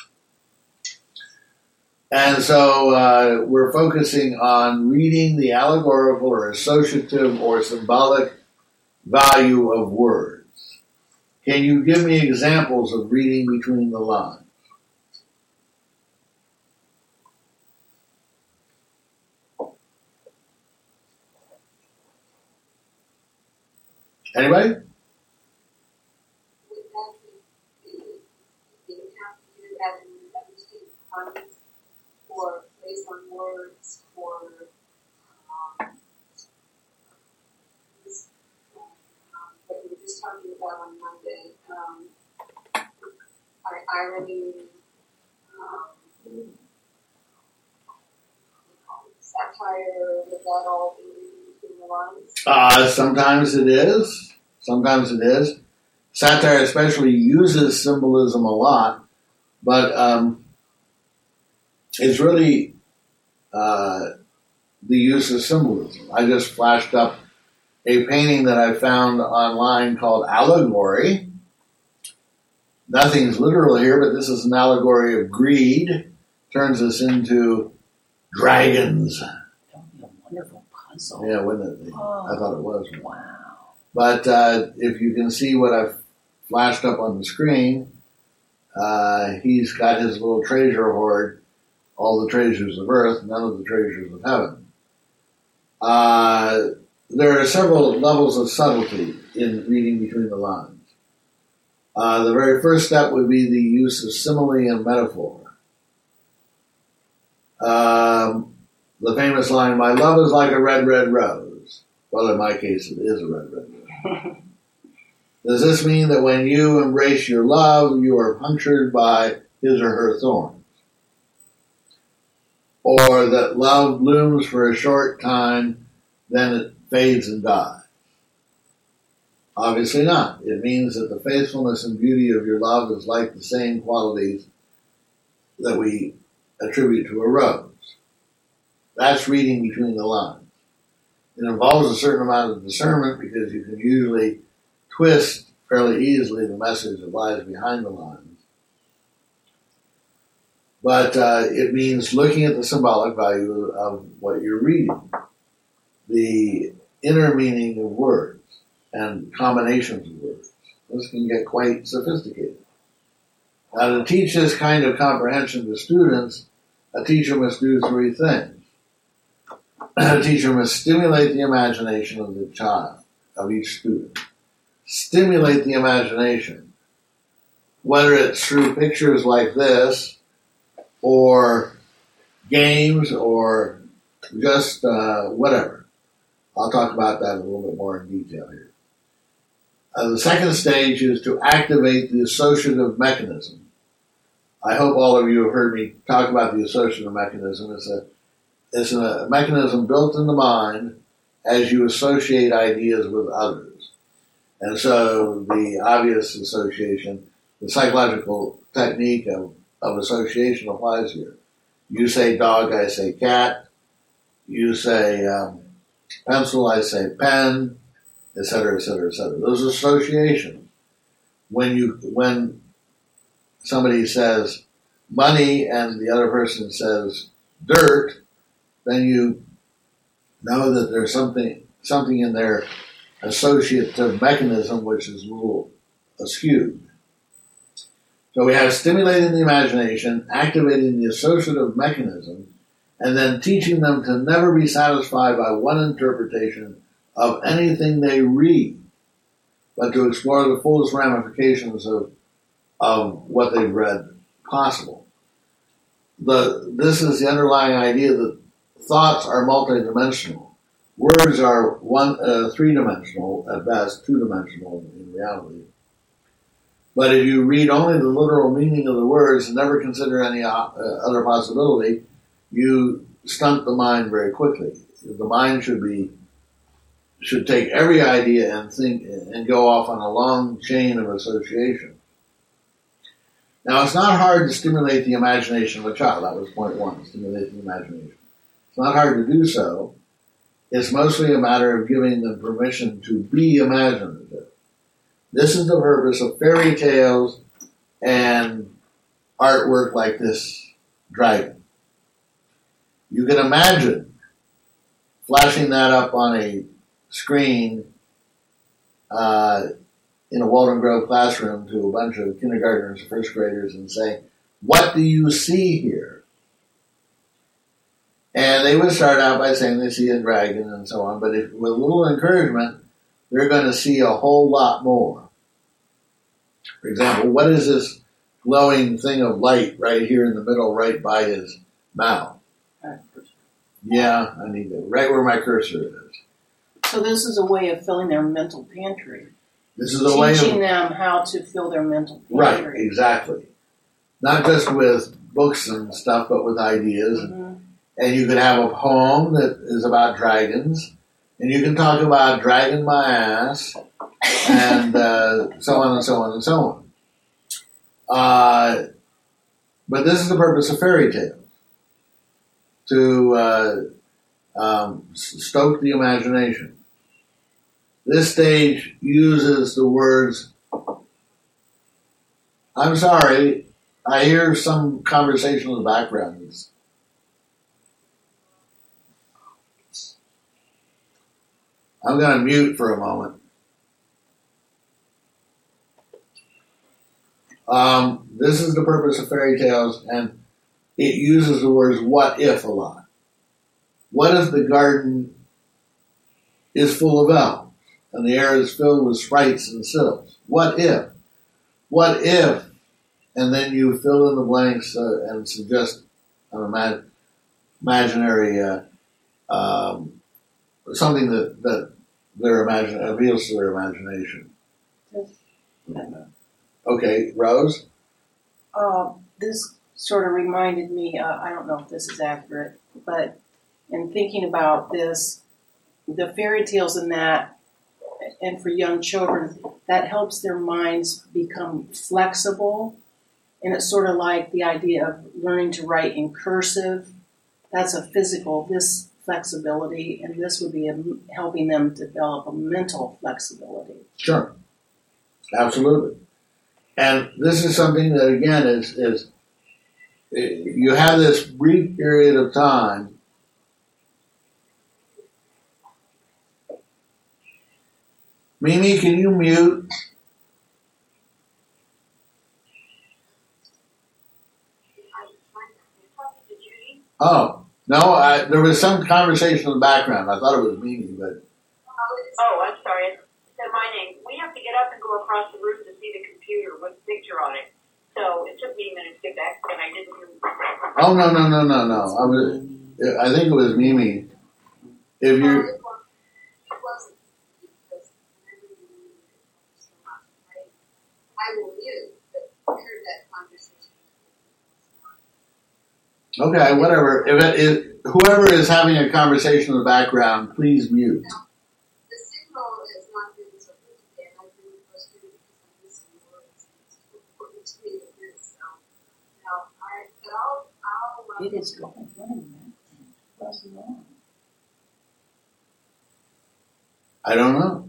And so uh, we're focusing on reading the allegorical or associative or symbolic value of words. Can you give me examples of reading between the lines? Anybody? Would that be, you have to do that in the student comments or words for um, this, um, what we were just talking about on Monday. Um, irony, um, satire, would that all be between the lines? Uh, sometimes it is. Sometimes it is. Satire especially uses symbolism a lot, but um, it's really uh, the use of symbolism. I just flashed up a painting that I found online called Allegory. Nothing's literal here, but this is an allegory of greed. Turns us into dragons. That would be a wonderful puzzle. Yeah, wouldn't it? Oh, I thought it was. wow. But uh, if you can see what I've flashed up on the screen, uh, he's got his little treasure hoard, all the treasures of earth, none of the treasures of heaven. Uh, there are several levels of subtlety in reading between the lines. Uh, the very first step would be the use of simile and metaphor. Um, the famous line, "My love is like a red, red rose." Well, in my case, it is a red, red rose. Does this mean that when you embrace your love, you are punctured by his or her thorns? Or that love blooms for a short time, then it fades and dies? Obviously not. It means that the faithfulness and beauty of your love is like the same qualities that we attribute to a rose. That's reading between the lines. It involves a certain amount of discernment because you can usually twist fairly easily the message that lies behind the lines. But uh, it means looking at the symbolic value of what you're reading, the inner meaning of words, and combinations of words. This can get quite sophisticated. Now, to teach this kind of comprehension to students, a teacher must do three things. A teacher must stimulate the imagination of the child, of each student. Stimulate the imagination, whether it's through pictures like this, or games, or just uh, whatever. I'll talk about that a little bit more in detail here. Uh, the second stage is to activate the associative mechanism. I hope all of you have heard me talk about the associative mechanism. It's a, it's a mechanism built in the mind as you associate ideas with others. And so the obvious association, the psychological technique of, of association applies here. You say dog, I say cat. You say um, pencil, I say pen, et cetera, et cetera, et cetera. Those associations. When you when somebody says money and the other person says dirt, then you know that there's something something in their associative mechanism which is a little askewed. So we have stimulating the imagination, activating the associative mechanism, and then teaching them to never be satisfied by one interpretation of anything they read, but to explore the fullest ramifications of, of what they've read possible. The, this is the underlying idea that thoughts are multidimensional. Words are one, uh, three-dimensional, at best, two-dimensional in reality. But if you read only the literal meaning of the words and never consider any uh, other possibility, you stunt the mind very quickly. The mind should be should take every idea and think and go off on a long chain of association. Now, it's not hard to stimulate the imagination of a child. That was point one, stimulate the imagination. It's not hard to do so. It's mostly a matter of giving them permission to be imaginative. This is the purpose of fairy tales and artwork like this dragon. You can imagine flashing that up on a screen uh, in a Walden Grove classroom to a bunch of kindergartners and first graders and saying, "What do you see here?" And they would start out by saying they see a dragon and so on, but if, with a little encouragement, they're going to see a whole lot more. For example, what is this glowing thing of light right here in the middle, right by his mouth? Perspiration. Yeah, I need that. Right where my cursor is. So this is a way of filling their mental pantry. This is a way of... Teaching them how to fill their mental Right, pantry. exactly. Not just with books and stuff, but with ideas. Mm-hmm. And you could have a poem that is about dragons. And you can talk about dragging my ass. And uh, so on and so on and so on. Uh, but this is the purpose of fairy tales. To uh, um, stoke the imagination. This stage uses the words, I'm sorry, I hear some conversation in the background. I'm going to mute for a moment. Um, this is the purpose of fairy tales, and it uses the words what if a lot. What if the garden is full of elves and the air is filled with sprites and sylphs? What if? What if? And then you fill in the blanks uh, and suggest an imag- imaginary uh, um, something that, that their imagine appeals to their imagination. Okay, Rose? Uh, this sort of reminded me, uh, I don't know if this is accurate, but in thinking about this, the fairy tales in that, and for young children, that helps their minds become flexible. And it's sort of like the idea of learning to write in cursive. That's a physical, this flexibility, and this would be a, helping them develop a mental flexibility. Sure. Absolutely. And this is something that, again, is, is you have this brief period of time Mimi, can you mute? Oh, no, I, there was some conversation in the background. I thought it was Mimi, but... Oh, I'm sorry. It said my name. We have to get up and go across the room to see the computer with the picture on it. So it took me a minute to get back, and I didn't hear... Oh, no, no, no, no, no. I was, I think it was Mimi. If you... I will mute, but heard that conversation. Okay, whatever. If it, it, whoever is having a conversation in the background, please mute. No, the signal is not good so good today, and I've been frustrated because I'm missing words. It's too important to me to miss. So, no, I, but I'll, I'll. Uh, It is going on. What's wrong? I don't know.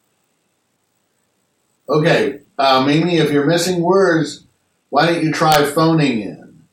Okay, uh, Mimi, if you're missing words, why don't you try phoning in?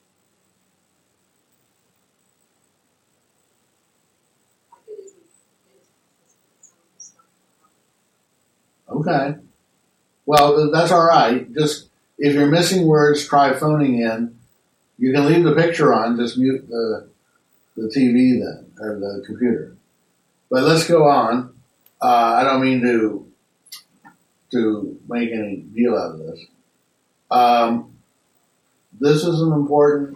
Okay. Well, that's all right. Just if you're missing words, try phoning in. You can leave the picture on. Just mute the the T V then, or the computer. But let's go on. Uh, I don't mean to to make any deal out of this. Um, this is an important.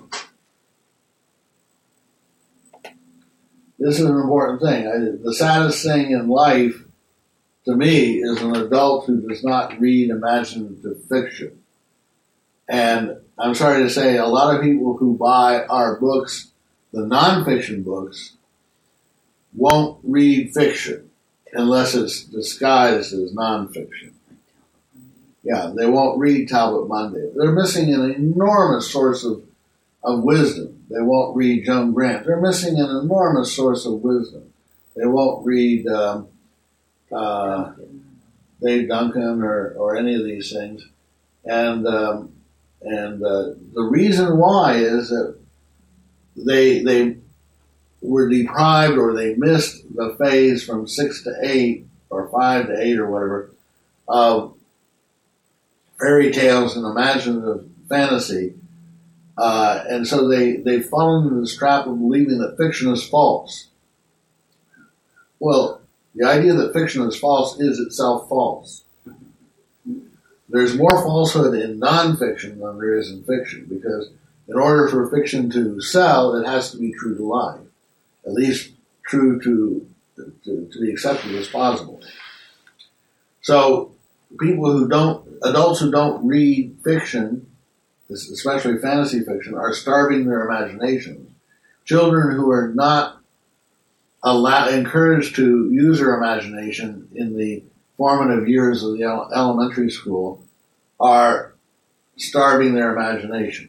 This is an important thing. I, the saddest thing in life, to me, is an adult who does not read imaginative fiction. And I'm sorry to say, a lot of people who buy our books, the nonfiction books, won't read fiction unless it's disguised as nonfiction. Yeah, they won't read Talbot Monday. They're missing an enormous source of, of wisdom. They won't read Joan Grant. They're missing an enormous source of wisdom. They won't read um, uh, Dave Duncan or, or any of these things. And um, and uh, the reason why is that they they were deprived or they missed the phase from six to eight or five to eight or whatever of fairy tales and imaginative fantasy. Uh, and so they, they've fallen into this trap of believing that fiction is false. Well, the idea that fiction is false is itself false. There's more falsehood in nonfiction than there is in fiction, because in order for fiction to sell, it has to be true to life. at least true to, to, to be accepted as possible. So people who don't, adults who don't read fiction, especially fantasy fiction, are starving their imaginations. Children who are not allow, encouraged to use their imagination in the formative years of the elementary school are starving their imaginations.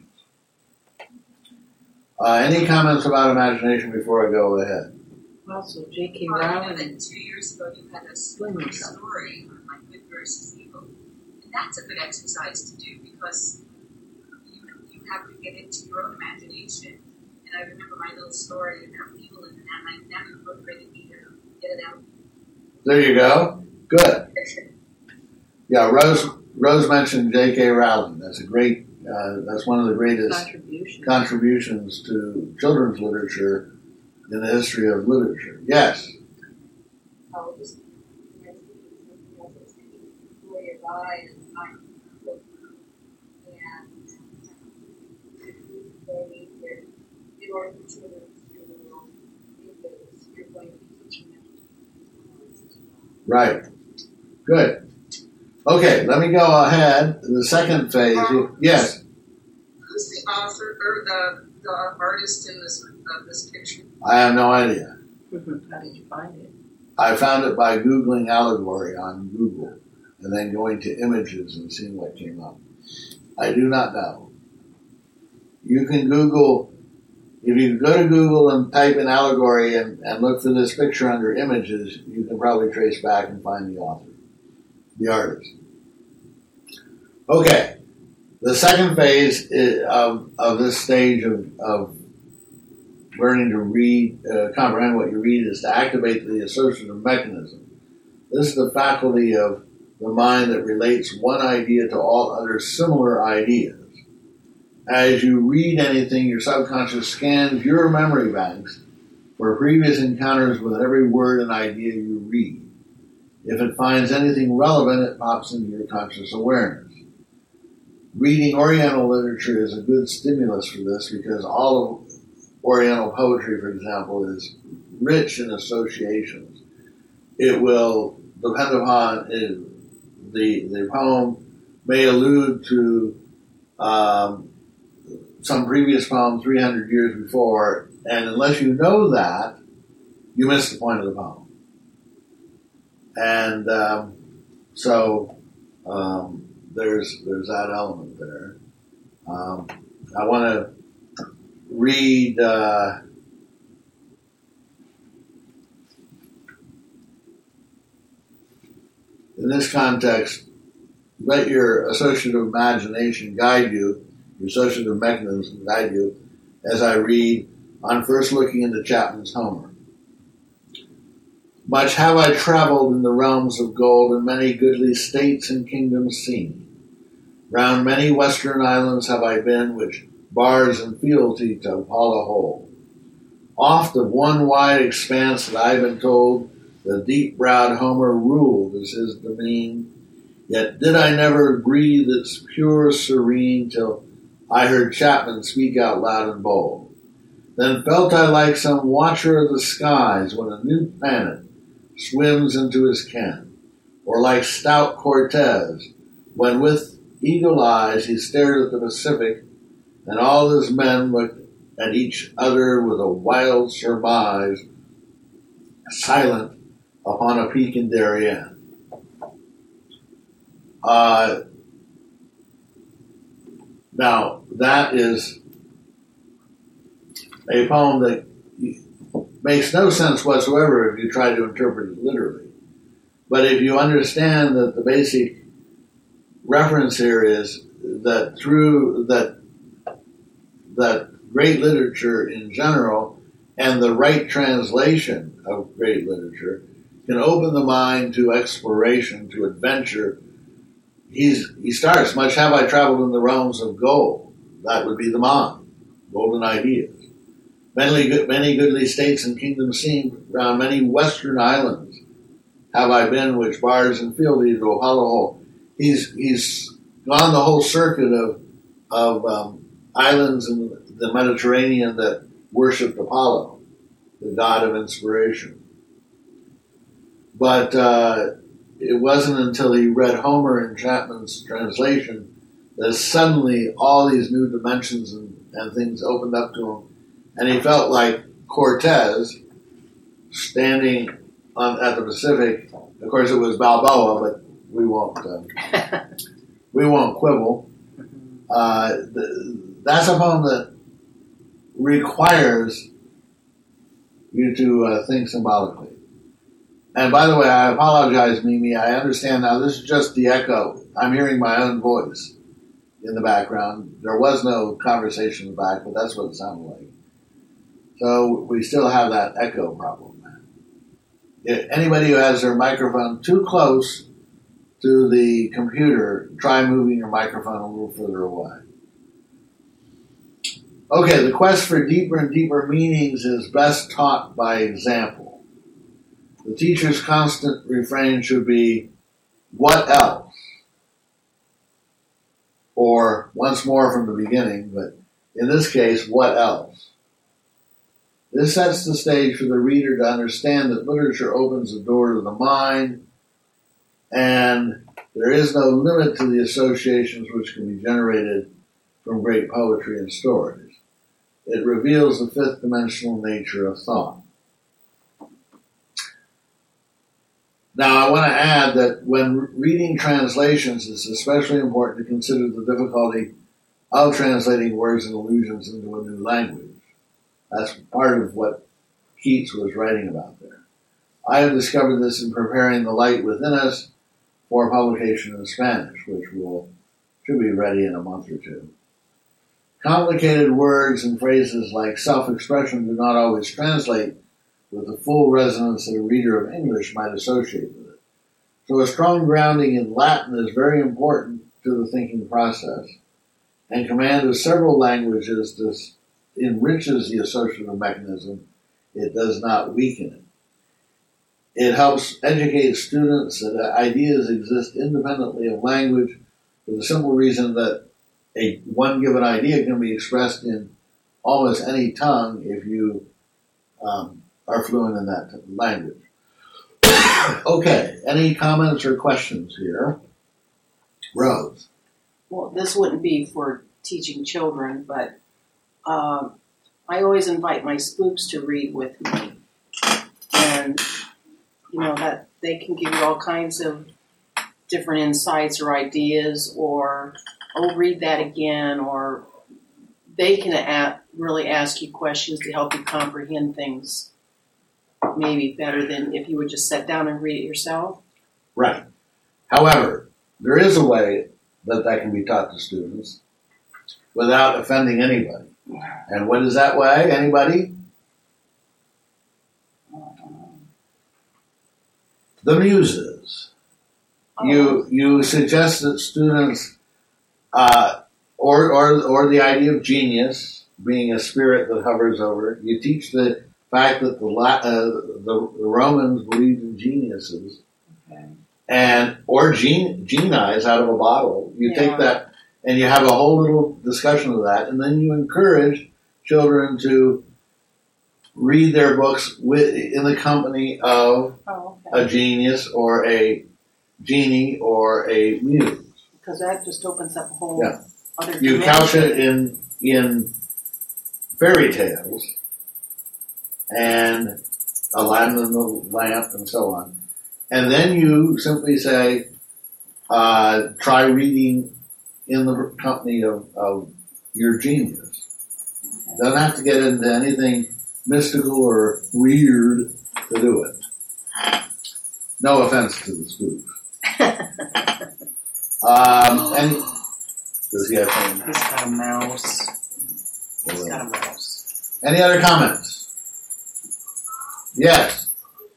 Uh, any comments about imagination before I go ahead? Also, J K. Well, I know Rowling. that two years ago you had a story story on like good versus evil. And that's a good exercise to do because you, you have to get into your own imagination. And I remember my little story about evil and that, and I never motivated me to get it out. There you go. Good. Yeah, Rose Rose mentioned J K. Rowling. That's a great, uh, that's one of the greatest Contribution. contributions to children's literature in the history of literature. Yes. Oh, just something else I was thinking. Gloria died and I book, and they that in order for children to read this, you're going to be teaching them to be. Right. Good. Okay, let me go ahead. The second phase. Um, Yes. Who's the author or the, the artist in this of this picture? I have no idea. How did you find it? I found it by Googling allegory on Google and then going to images and seeing what came up. I do not know. You can Google, if you go to Google and type in allegory and, and look for this picture under images, you can probably trace back and find the author, the artist. Okay. The second phase is, of, of this stage of, of learning to read, uh, comprehend what you read, is to activate the associative mechanism. This is the faculty of the mind that relates one idea to all other similar ideas. As you read anything, your subconscious scans your memory banks for previous encounters with every word and idea you read. If it finds anything relevant, it pops into your conscious awareness. Reading Oriental literature is a good stimulus for this because all of Oriental poetry, for example, is rich in associations. It will depend upon it, the the poem may allude to um, some previous poem three hundred years before, and unless you know that, you miss the point of the poem. And um, so um, there's there's that element there. Um, I want to read uh, in this context, let your associative imagination guide you, your associative mechanism guide you, as I read on first looking into Chapman's Homer. Much have I traveled in the realms of gold, and many goodly states and kingdoms seen. Round many western islands have I been, which bars and fealty to Apollo hold. Oft of one wide expanse that I've been told, the deep-browed Homer ruled as his demesne. Yet did I never breathe its pure serene till I heard Chapman speak out loud and bold. Then felt I like some watcher of the skies when a new planet swims into his ken, or like stout Cortez when with eagle eyes he stared at the Pacific, and all his men looked at each other with a wild surmise, silent upon a peak in Darien. Uh, now, that is a poem that makes no sense whatsoever if you try to interpret it literally. But if you understand that the basic reference here is that through that that great literature in general and the right translation of great literature can open the mind to exploration, to adventure. He's, he starts, much have I traveled in the realms of gold. That would be the mind, golden ideas. Many, many goodly states and kingdoms seen, round many western islands have I been, which bars and fealty to Apollo hold. He's, he's gone the whole circuit of, of um, islands in the Mediterranean that worshipped Apollo. the god of inspiration. But uh, it wasn't until he read Homer in Chapman's translation that suddenly all these new dimensions and, and things opened up to him. And he felt like Cortez standing on, at the Pacific. Of course, it was Balboa, but we won't uh, we won't quibble. Uh, the, that's a poem that requires you to uh, think symbolically. And by the way, I apologize, Mimi. I understand now. This is just the echo. I'm hearing my own voice in the background. There was no conversation in the back, but that's what it sounded like. So we still have that echo problem. If anybody who has their microphone too close to the computer, try moving your microphone a little further away. Okay, the quest for deeper and deeper meanings is best taught by example. The teacher's constant refrain should be, what else? Or once more from the beginning, but in this case, what else? This sets the stage for the reader to understand that literature opens the door to the mind, and there is no limit to the associations which can be generated from great poetry and stories. It reveals the fifth dimensional nature of thought. Now, I want to add that when reading translations, it's especially important to consider the difficulty of translating words and allusions into a new language. That's part of what Keats was writing about there. I have discovered this in preparing The Light Within Us for publication in Spanish, which will should be ready in a month or two. Complicated words and phrases like self-expression do not always translate with the full resonance that a reader of English might associate with it. So a strong grounding in Latin is very important to the thinking process, and command of several languages does, enriches the associative mechanism. It does not weaken it. It helps educate students that ideas exist independently of language for the simple reason that a one given idea can be expressed in almost any tongue if you um, are fluent in that language. Okay, any comments or questions here? Rose. Well, this wouldn't be for teaching children, but um, I always invite my spooks to read with me. And, you know, that they can give you all kinds of different insights or ideas, or, oh, read that again, or they can a- really ask you questions to help you comprehend things maybe better than if you would just sit down and read it yourself. Right. However, there is a way that that can be taught to students without offending anybody. And what is that way? Anybody? The muses. Oh. You you suggest that students, uh, or or or the idea of genius being a spirit that hovers over. You teach the fact that the uh, the, the Romans believed in geniuses, Okay. and or gen, genies out of a bottle. You Yeah. take that and you have a whole little discussion of that, and then you encourage children to read their books with, in the company of Oh, okay. a genius or a genie or a muse. Because that just opens up a whole Yeah. other You dimension. couch it in in fairy tales and Aladdin and the lamp and so on, and then you simply say, uh, try reading in the company of, of your genius. Don't have to get into anything mystical or weird to do it. No offense to the spooks. um, and does he have something? He's got a mouse. He's got a mouse. Any other comments? Yes.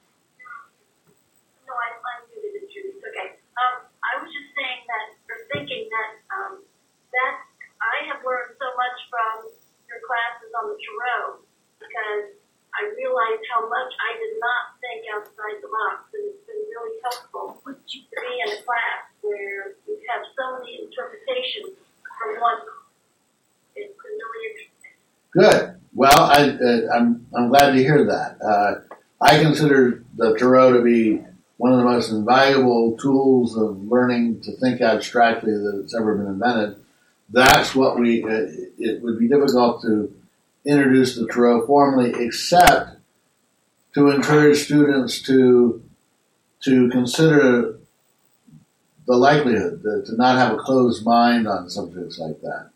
So I unmuted the juice. Okay. Um, I was just saying that, or thinking that, um, that I have learned so much from your classes on the Tarot, because I realized how much I did not think outside the box, and it's been really helpful to be in a class where you have so many interpretations from one. It's been really interesting. Good. Well, I I, uh, I'm I'm glad to hear that. Uh, I consider the Tarot to be one of the most invaluable tools of learning to think abstractly that's ever been invented. That's what we. Uh, it would be difficult to introduce the Tarot formally, except to encourage students to to consider the likelihood to, to not have a closed mind on subjects like that.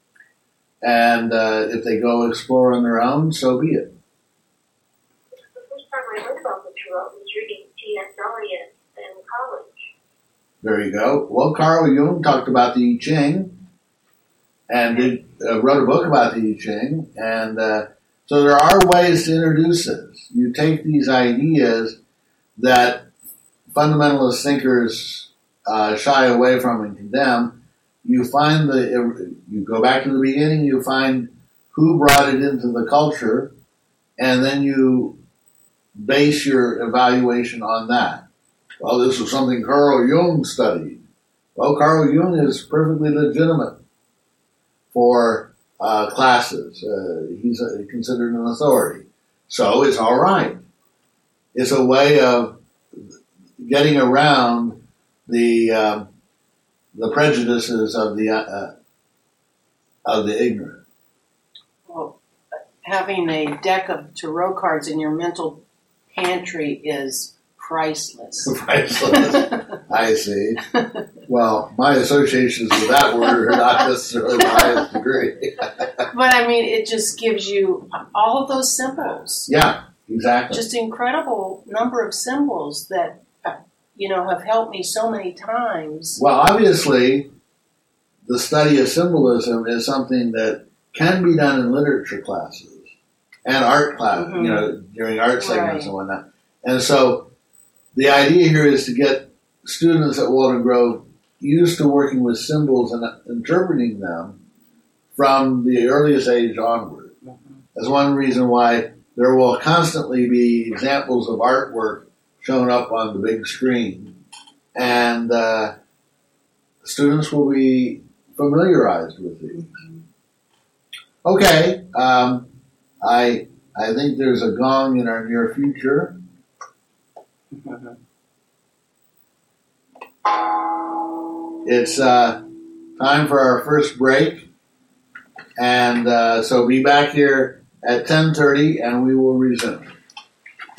And uh, if they go explore on their own, so be it. The first time I heard about the Tarot was reading T S Eliot in college. There you go. Well, Carl Jung talked about the I Ching and did, uh, wrote a book about the I Ching. And uh, so there are ways to introduce this. You take these ideas that fundamentalist thinkers uh, shy away from and condemn. You find the, you go back to the beginning, you find who brought it into the culture, and then you base your evaluation on that. Well, this was something Carl Jung studied. Well, Carl Jung is perfectly legitimate for uh, classes. Uh, he's a, considered an authority. So it's all right. It's a way of getting around the um, the prejudices of the uh, of the ignorant. Well, having a deck of tarot cards in your mental pantry is priceless. Priceless. I see. Well, my associations with that word are not necessarily the highest degree. But I mean, it just gives you all of those symbols. Yeah, exactly. Just incredible number of symbols that, you know, have helped me so many times. Well, obviously, the study of symbolism is something that can be done in literature classes and art classes, mm-hmm. you know, during art segments right. and whatnot. And so the idea here is to get students at Walden Grove used to working with symbols and interpreting them from the earliest age onward. Mm-hmm. That's one reason why there will constantly be examples of artwork shown up on the big screen, and uh, students will be familiarized with these. Okay, um, I I think there's a gong in our near future. It's uh, time for our first break, and uh, so be back here at ten thirty, and we will resume.